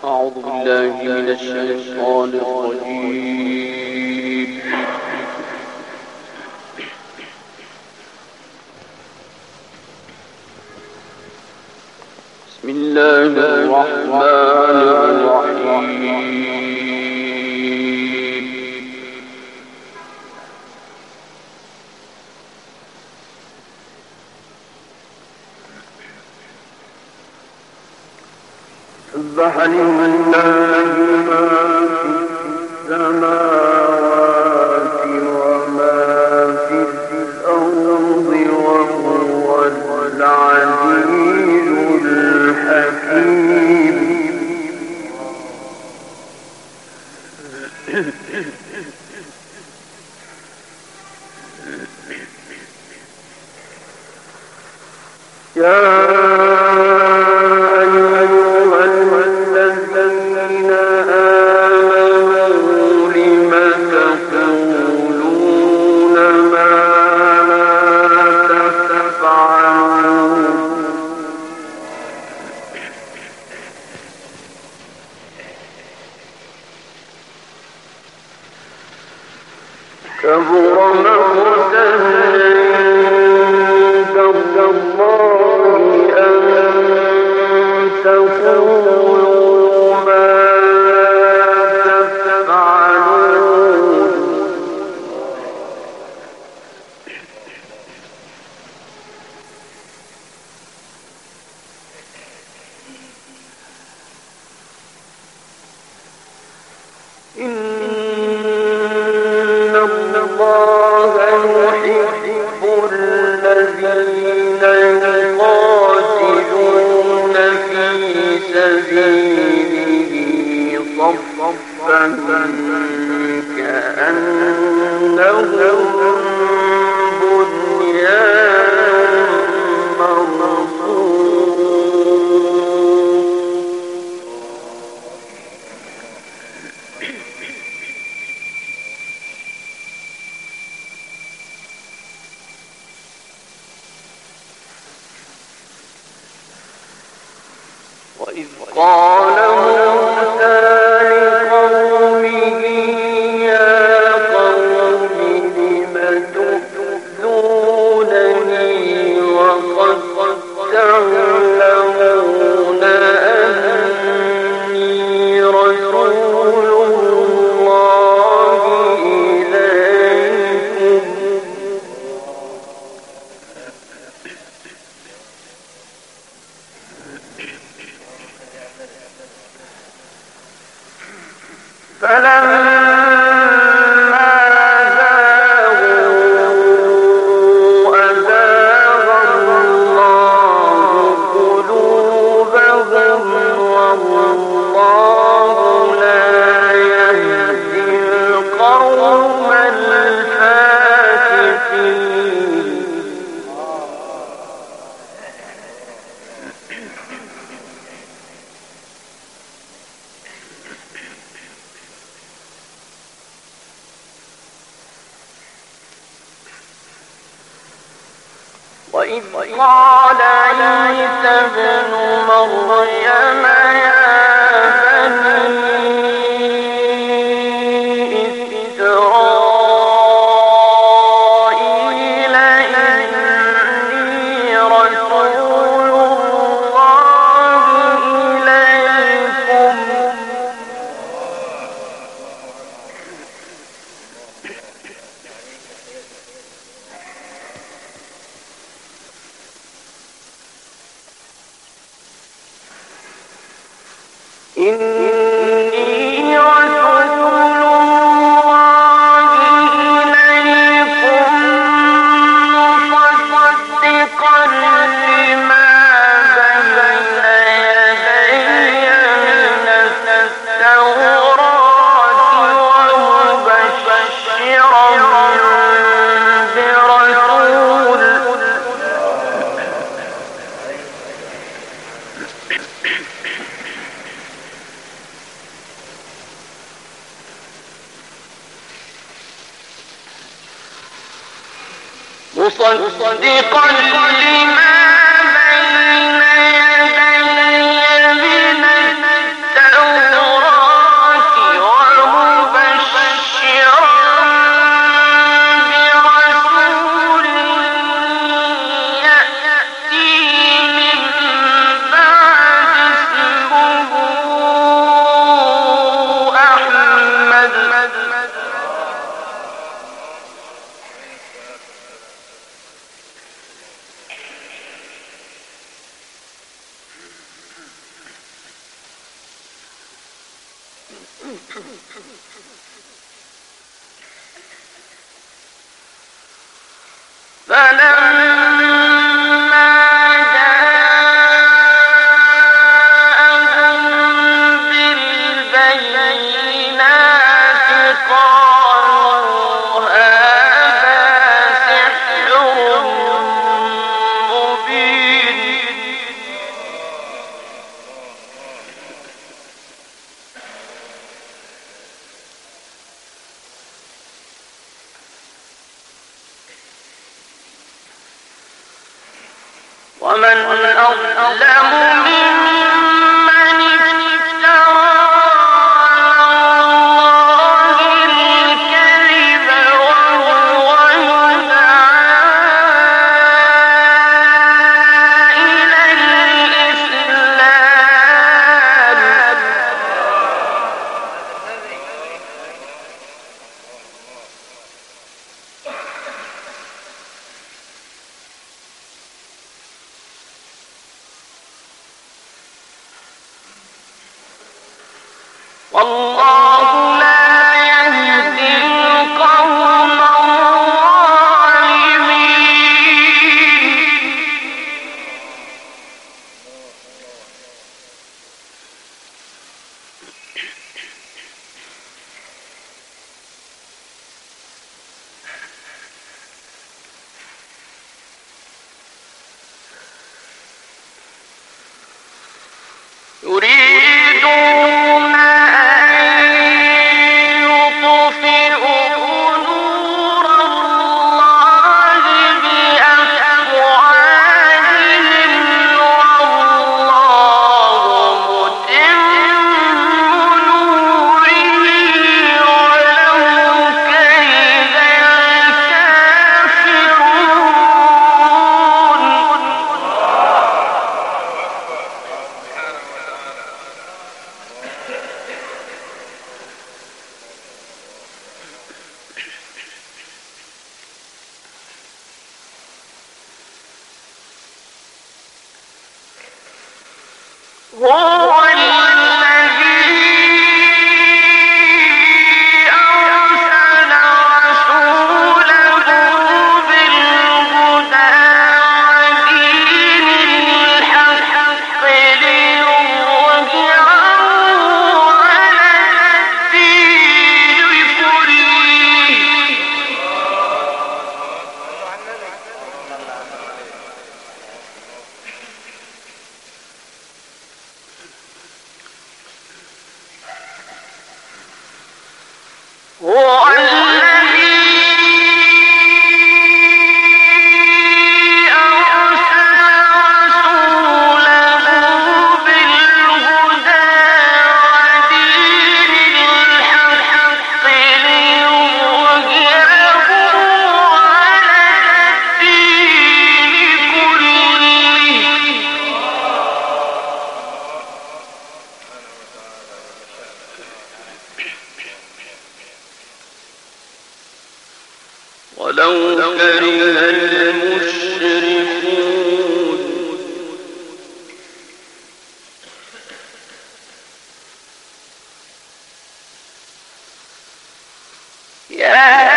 أعوذ بالله من الشيطان الرجيم. بسم الله الرحمن الرحيم. سبح لله ما في السماوات وما في الأرض وهو العزيز الحكيم. كبر مقتا عند الله أن تقولوا ما تفعلون. الله يحب الذين يقاتلون في سبيله صفا كأنهم بنيان مرصوص. وإذ قال موسى لقومه يا قوم لم تؤذونني وقد تعلمون أني رسول الله إليكم. فلما زاغوا أزاغ الله قلوبهم والله لا يهدي القوم الفاسقين. وإذ قال عيسى ابن مريم يا بني إسرائيل إني رسول الله إليكم إني رسول الله إليكم مصدقا لما بين يدي من التوراة ومبشرا برسول مصدقا لما بين يدي من التوراة ومن أظلم ممن افترى على الله الكذب وهو يدعى إلى الإسلام. والله لا يهدي القوم الظالمين. يريدون هو الذي أرسل رسوله بالهدى ودين الحق ليظهره على الدين كله. هو الذي أرسل رسوله بالهدى ودين الحق ليظهره على الدين كله. ولو كره المشركون. يا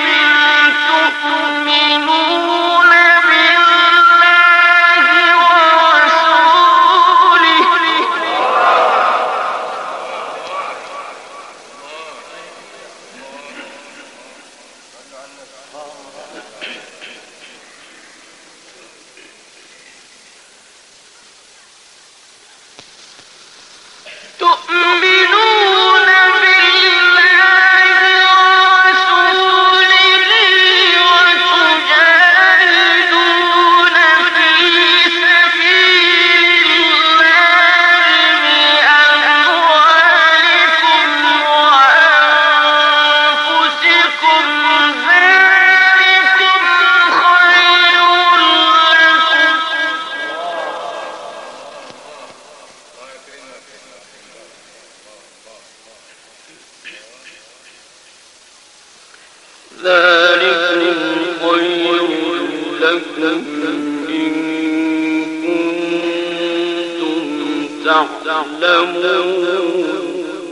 تؤمنون بالله ذلكم خير لكم إن كنتم تعلمون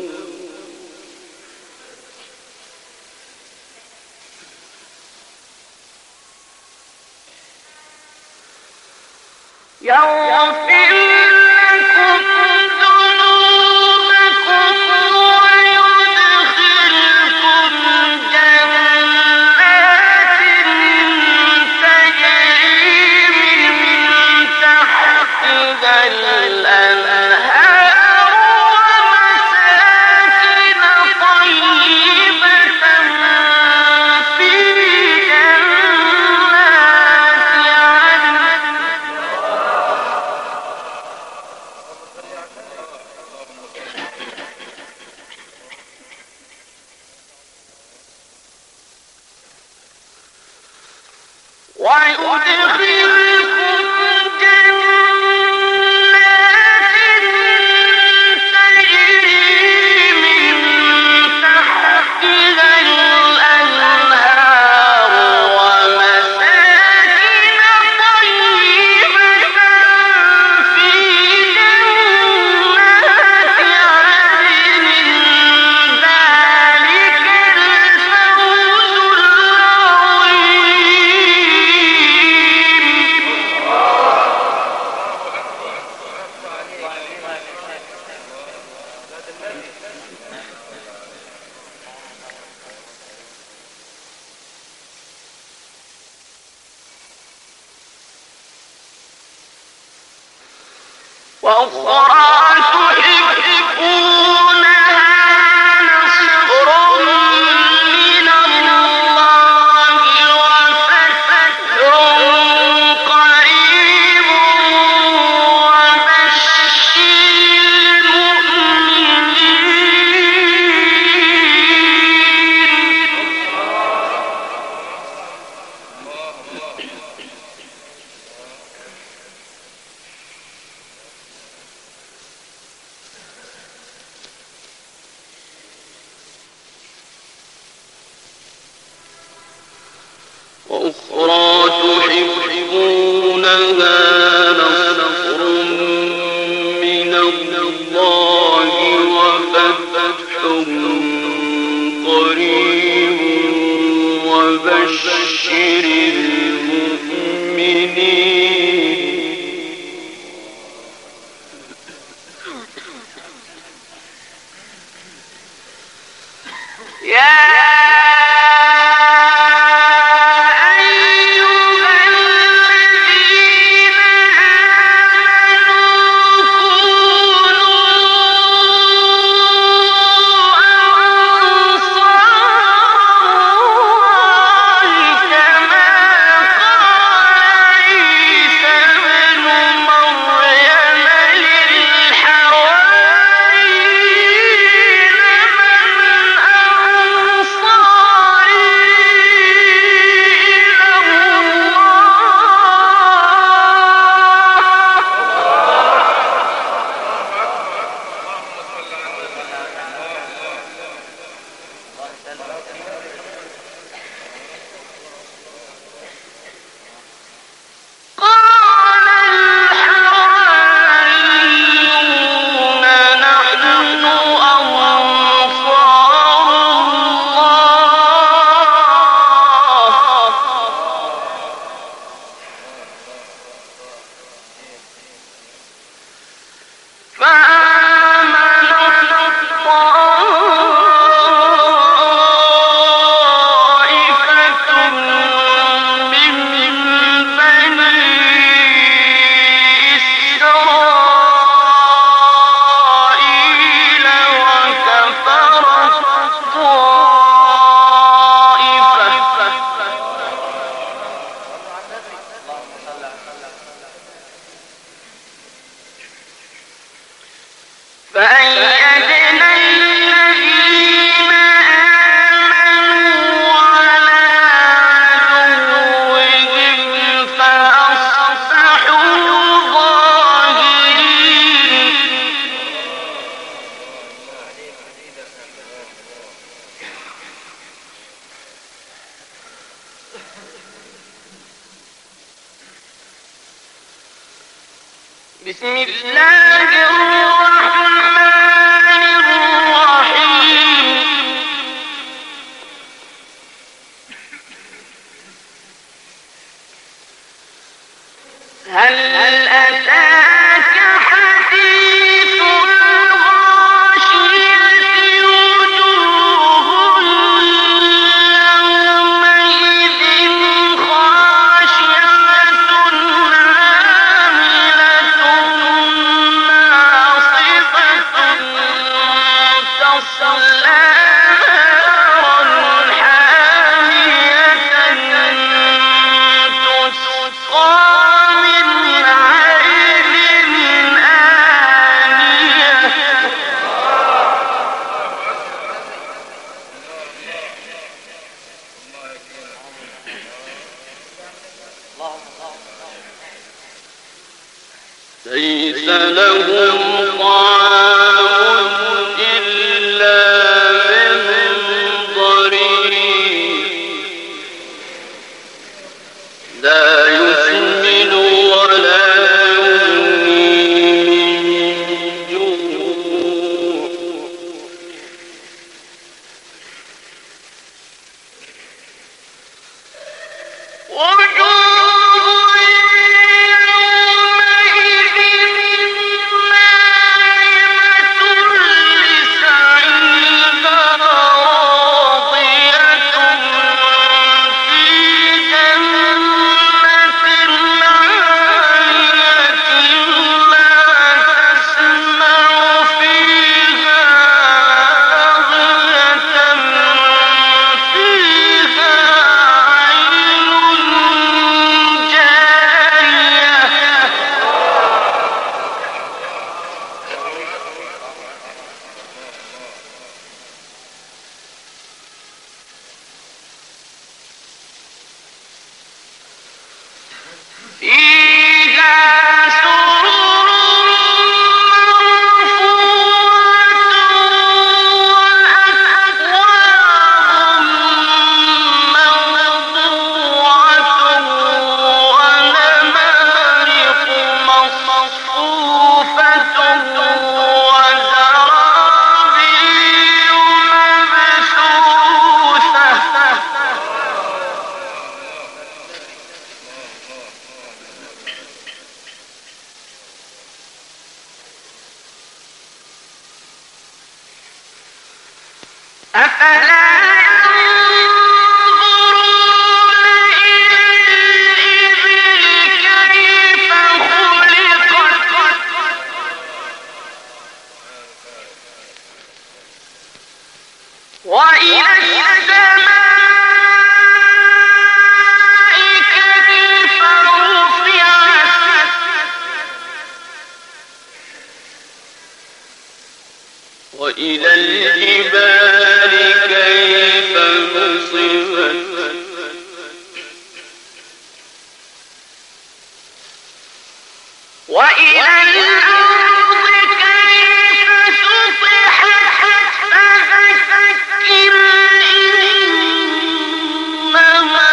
يغفر لكم ذنوبكم ويدخلكم جنات تجري من تحتها الأنهار ومساكن طيبة في جنات عدن ويدخلكم جنات تجري من تحتها الأنهار ومساكن طيبة في جنات عدن ذلك الفوز العظيم وأخرى تحبونها نصر من الله وفتح قريب وبشر وأخرى تحبونها نصر من الله وفتح قريب وبشر المؤمنين بسم الله الرحمن الرحيم هل أتاك حديث الغاشية وجوه يومئذ خاشعة عاملة ناصبة تصلى نارا حامية تسقى من عين آنية ليس لهم طعام إلا من ضريع لا يسمن ولا يغني من جوع وجوه يومئذ ناعمة لسعيها راضية في جنة عالية لا تسمع فيها لاغية فيها عين جارية فيها سرر مرفوعة وأكواب موضوعة ونمارق مصفوفة وزرابي مبثوثة أفلا ينظرون إلى الإبل كيف خلقت وإلى السماء كيف رفعت وإلى الجبال كيف نصبت وإلى الأرض كيف سطحت فذكر إنما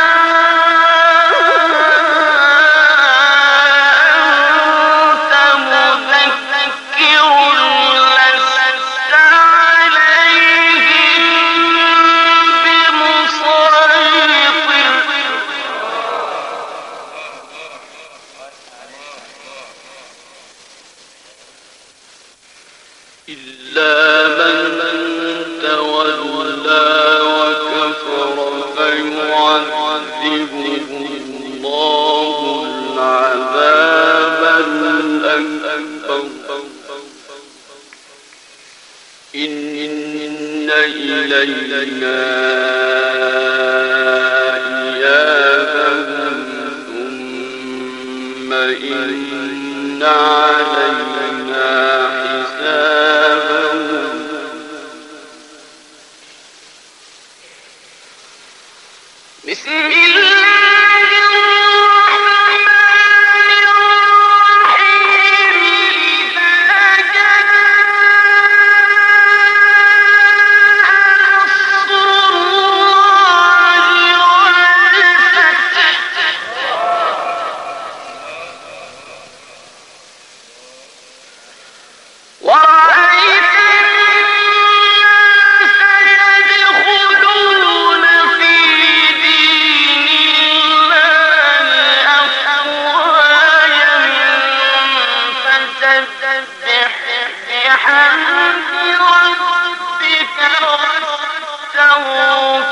أنت مذكر لست عليهم بمسيطر إلا من تولى وكفر فيعذبه الله العذاب الأكبر إن إلينا إيابهم ثم إن علينا حسابهم بسم الله الرحمن الرحيم إذا جاء نصر الله والفتح بحمد ربك واستغفره